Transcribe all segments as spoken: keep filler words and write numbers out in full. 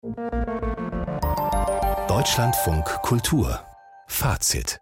Deutschlandfunk Kultur Fazit.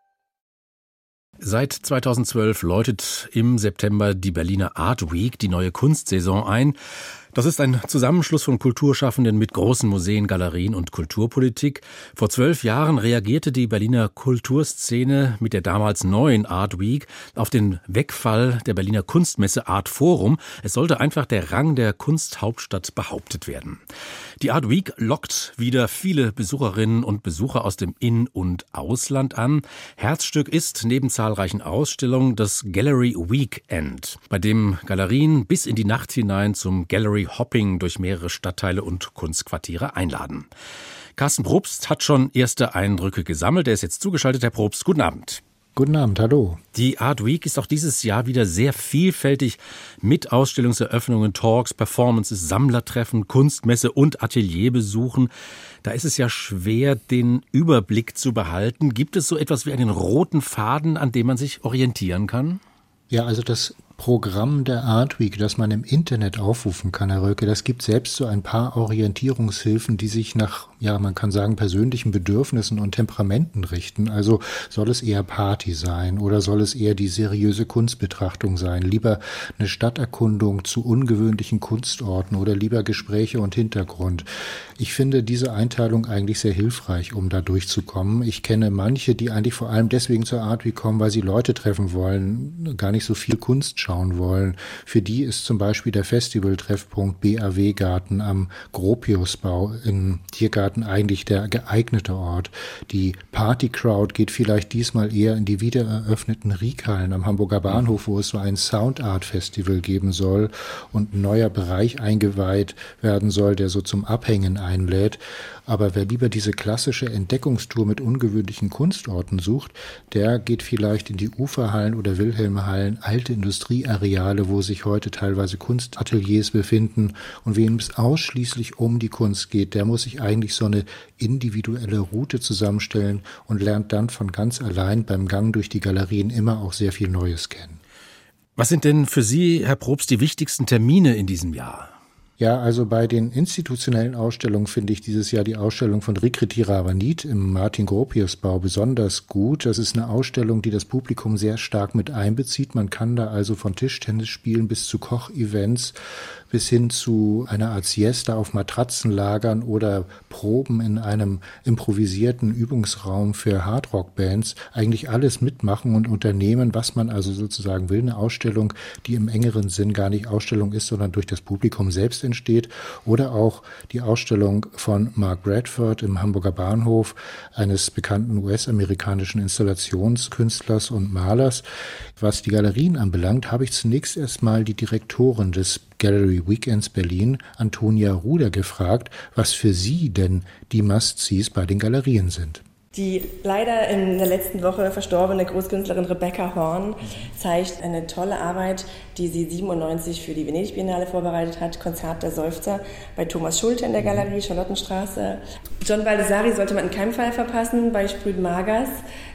Seit zweitausendzwölf läutet im September die Berliner Art Week, die neue Kunstsaison, ein. Das ist ein Zusammenschluss von Kulturschaffenden mit großen Museen, Galerien und Kulturpolitik. Vor zwölf Jahren reagierte die Berliner Kulturszene mit der damals neuen Art Week auf den Wegfall der Berliner Kunstmesse Art Forum. Es sollte einfach der Rang der Kunsthauptstadt behauptet werden. Die Art Week lockt wieder viele Besucherinnen und Besucher aus dem In- und Ausland an. Herzstück ist neben zahlreichen Ausstellungen das Gallery Weekend, bei dem Galerien bis in die Nacht hinein zum Gallery Hopping durch mehrere Stadtteile und Kunstquartiere einladen. Carsten Probst hat schon erste Eindrücke gesammelt. Er ist jetzt zugeschaltet. Herr Probst, guten Abend. Guten Abend, hallo. Die Art Week ist auch dieses Jahr wieder sehr vielfältig mit Ausstellungseröffnungen, Talks, Performances, Sammlertreffen, Kunstmesse und Atelierbesuchen. Da ist es ja schwer, den Überblick zu behalten. Gibt es so etwas wie einen roten Faden, an dem man sich orientieren kann? Ja, also das Programm der Art Week, das man im Internet aufrufen kann, Herr Röke, das gibt selbst so ein paar Orientierungshilfen, die sich nach, ja, man kann sagen, persönlichen Bedürfnissen und Temperamenten richten. Also soll es eher Party sein oder soll es eher die seriöse Kunstbetrachtung sein? Lieber eine Stadterkundung zu ungewöhnlichen Kunstorten oder lieber Gespräche und Hintergrund? Ich finde diese Einteilung eigentlich sehr hilfreich, um da durchzukommen. Ich kenne manche, die eigentlich vor allem deswegen zur Art Week kommen, weil sie Leute treffen wollen, gar nicht so viel Kunst schauen wollen. Für die ist zum Beispiel der Festivaltreffpunkt B A W-Garten am Gropiusbau im Tiergarten eigentlich der geeignete Ort. Die Party-Crowd geht vielleicht diesmal eher in die wiedereröffneten Riekhallen am Hamburger Bahnhof, wo es so ein Sound-Art-Festival geben soll und ein neuer Bereich eingeweiht werden soll, der so zum Abhängen einlädt. Aber wer lieber diese klassische Entdeckungstour mit ungewöhnlichen Kunstorten sucht, der geht vielleicht in die Uferhallen oder Wilhelmhallen, alte Industrieareale, wo sich heute teilweise Kunstateliers befinden. Und wem es ausschließlich um die Kunst geht, der muss sich eigentlich so eine individuelle Route zusammenstellen und lernt dann von ganz allein beim Gang durch die Galerien immer auch sehr viel Neues kennen. Was sind denn für Sie, Herr Probst, die wichtigsten Termine in diesem Jahr? Ja, also bei den institutionellen Ausstellungen finde ich dieses Jahr die Ausstellung von Rikriti Ravanit im Martin-Gropius-Bau besonders gut. Das ist eine Ausstellung, die das Publikum sehr stark mit einbezieht. Man kann da also von Tischtennisspielen bis zu Kochevents bis hin zu einer Art Siesta auf Matratzen lagern oder Proben in einem improvisierten Übungsraum für Hardrock-Bands eigentlich alles mitmachen und unternehmen, was man also sozusagen will. Eine Ausstellung, die im engeren Sinn gar nicht Ausstellung ist, sondern durch das Publikum selbst entsteht. Oder auch die Ausstellung von Mark Bradford im Hamburger Bahnhof, eines bekannten U S-amerikanischen Installationskünstlers und Malers. Was die Galerien anbelangt, habe ich zunächst erstmal die Direktorin des Gallery Weekends Berlin, Antonia Ruder, gefragt, was für sie denn die Must-Sees bei den Galerien sind. Die leider in der letzten Woche verstorbene Großkünstlerin Rebecca Horn zeigt eine tolle Arbeit, die sie siebenundneunzig für die Venedig-Biennale vorbereitet hat. Konzert der Seufzer bei Thomas Schulte in der Galerie Charlottenstraße. John Baldessari sollte man in keinem Fall verpassen bei Sprüht Magas.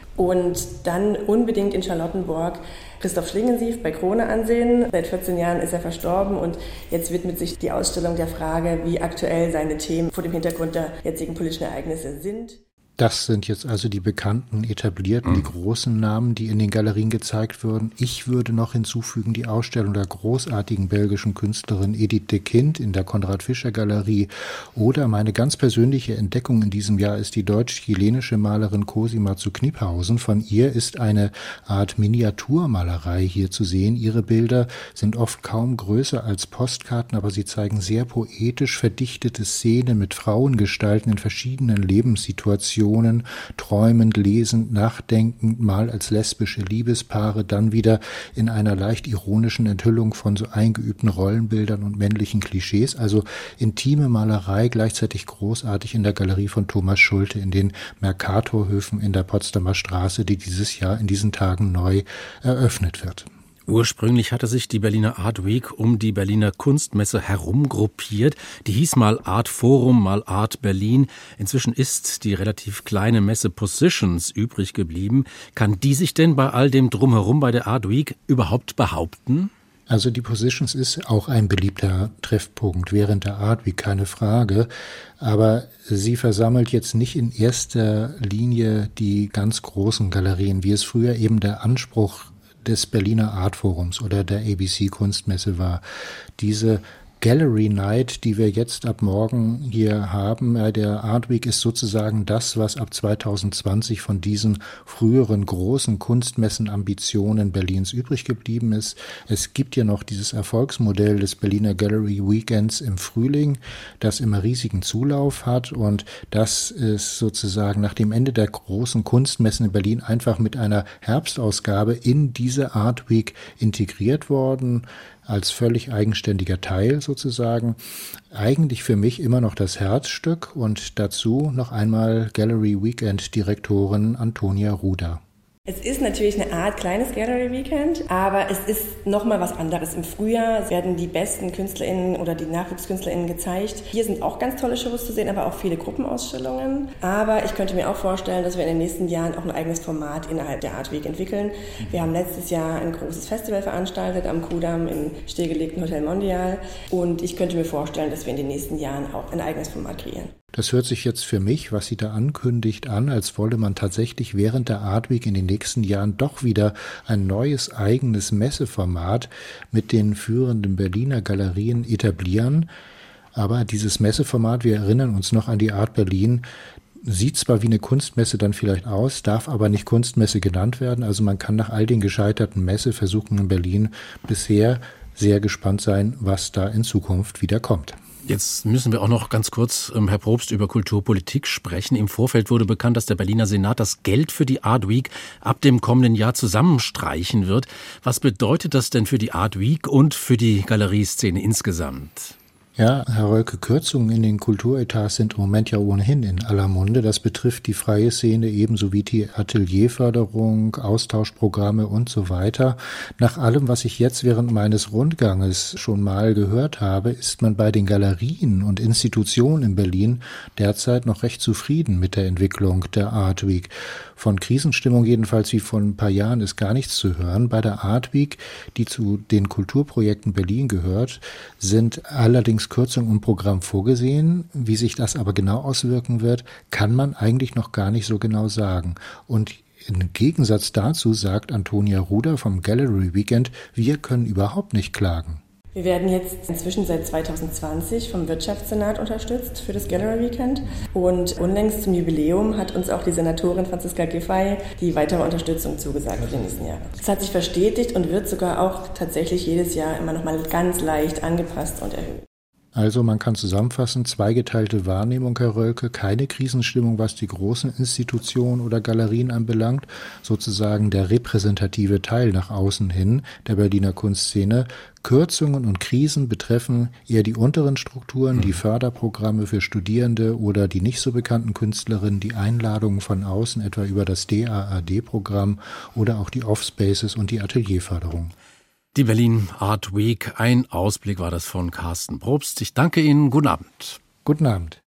Und dann unbedingt in Charlottenburg Christoph Schlingensief bei Krone ansehen. Seit vierzehn Jahren ist er verstorben und jetzt widmet sich die Ausstellung der Frage, wie aktuell seine Themen vor dem Hintergrund der jetzigen politischen Ereignisse sind. Das sind jetzt also die bekannten, etablierten, die großen Namen, die in den Galerien gezeigt würden. Ich würde noch hinzufügen die Ausstellung der großartigen belgischen Künstlerin Edith de Kind in der Konrad-Fischer-Galerie. Oder meine ganz persönliche Entdeckung in diesem Jahr ist die deutsch-chilenische Malerin Cosima zu Kniphausen. Von ihr ist eine Art Miniaturmalerei hier zu sehen. Ihre Bilder sind oft kaum größer als Postkarten, aber sie zeigen sehr poetisch verdichtete Szenen mit Frauengestalten in verschiedenen Lebenssituationen. Träumend, lesend, nachdenkend, mal als lesbische Liebespaare, dann wieder in einer leicht ironischen Enthüllung von so eingeübten Rollenbildern und männlichen Klischees. Also intime Malerei, gleichzeitig großartig in der Galerie von Thomas Schulte in den Mercatorhöfen in der Potsdamer Straße, die dieses Jahr in diesen Tagen neu eröffnet wird. Ursprünglich hatte sich die Berliner Art Week um die Berliner Kunstmesse herumgruppiert. Die hieß mal Art Forum, mal Art Berlin. Inzwischen ist die relativ kleine Messe Positions übrig geblieben. Kann die sich denn bei all dem Drumherum bei der Art Week überhaupt behaupten? Also die Positions ist auch ein beliebter Treffpunkt während der Art Week, keine Frage. Aber sie versammelt jetzt nicht in erster Linie die ganz großen Galerien, wie es früher eben der Anspruch des Berliner Art Forums oder der A B C Kunstmesse war. Diese Gallery Night, die wir jetzt ab morgen hier haben, der Art Week ist sozusagen das, was ab zwanzig zwanzig von diesen früheren großen Kunstmessenambitionen Berlins übrig geblieben ist. Es gibt ja noch dieses Erfolgsmodell des Berliner Gallery Weekends im Frühling, das immer riesigen Zulauf hat, und das ist sozusagen nach dem Ende der großen Kunstmessen in Berlin einfach mit einer Herbstausgabe in diese Art Week integriert worden, als völlig eigenständiger Teil sozusagen. Eigentlich für mich immer noch das Herzstück, und dazu noch einmal Gallery Weekend Direktorin Antonia Ruder. Es ist natürlich eine Art kleines Gallery Weekend, aber es ist nochmal was anderes. Im Frühjahr werden die besten KünstlerInnen oder die NachwuchskünstlerInnen gezeigt. Hier sind auch ganz tolle Shows zu sehen, aber auch viele Gruppenausstellungen. Aber ich könnte mir auch vorstellen, dass wir in den nächsten Jahren auch ein eigenes Format innerhalb der Art Week entwickeln. Wir haben letztes Jahr ein großes Festival veranstaltet am Kudamm im stillgelegten Hotel Mondial. Und ich könnte mir vorstellen, dass wir in den nächsten Jahren auch ein eigenes Format kreieren. Das hört sich jetzt für mich, was sie da ankündigt, an, als wolle man tatsächlich während der Art Week in den nächsten Jahren doch wieder ein neues eigenes Messeformat mit den führenden Berliner Galerien etablieren. Aber dieses Messeformat, wir erinnern uns noch an die Art Berlin, sieht zwar wie eine Kunstmesse dann vielleicht aus, darf aber nicht Kunstmesse genannt werden. Also man kann nach all den gescheiterten Messeversuchen in Berlin bisher sehr gespannt sein, was da in Zukunft wieder kommt. Jetzt müssen wir auch noch ganz kurz, ähm, Herr Probst, über Kulturpolitik sprechen. Im Vorfeld wurde bekannt, dass der Berliner Senat das Geld für die Art Week ab dem kommenden Jahr zusammenstreichen wird. Was bedeutet das denn für die Art Week und für die Galerieszene insgesamt? Ja, Herr Rölke, Kürzungen in den Kulturetats sind im Moment ja ohnehin in aller Munde. Das betrifft die freie Szene ebenso wie die Atelierförderung, Austauschprogramme und so weiter. Nach allem, was ich jetzt während meines Rundganges schon mal gehört habe, ist man bei den Galerien und Institutionen in Berlin derzeit noch recht zufrieden mit der Entwicklung der Art Week. Von Krisenstimmung jedenfalls wie vor ein paar Jahren ist gar nichts zu hören. Bei der Art Week, die zu den Kulturprojekten Berlin gehört, sind allerdings Kürzungen im Programm vorgesehen. Wie sich das aber genau auswirken wird, kann man eigentlich noch gar nicht so genau sagen. Und im Gegensatz dazu sagt Antonia Ruder vom Gallery Weekend, wir können überhaupt nicht klagen. Wir werden jetzt inzwischen seit zwanzig zwanzig vom Wirtschaftssenat unterstützt für das Gallery Weekend. Und unlängst zum Jubiläum hat uns auch die Senatorin Franziska Giffey die weitere Unterstützung zugesagt für die nächsten Jahre. Das hat sich verstetigt und wird sogar auch tatsächlich jedes Jahr immer noch mal ganz leicht angepasst und erhöht. Also man kann zusammenfassen, zweigeteilte Wahrnehmung, Herr Rölke, keine Krisenstimmung, was die großen Institutionen oder Galerien anbelangt, sozusagen der repräsentative Teil nach außen hin der Berliner Kunstszene. Kürzungen und Krisen betreffen eher die unteren Strukturen, die Förderprogramme für Studierende oder die nicht so bekannten Künstlerinnen, die Einladungen von außen, etwa über das D A A D-Programm oder auch die Offspaces und die Atelierförderung. Die Berlin Art Week, ein Ausblick war das von Carsten Probst. Ich danke Ihnen. Guten Abend. Guten Abend.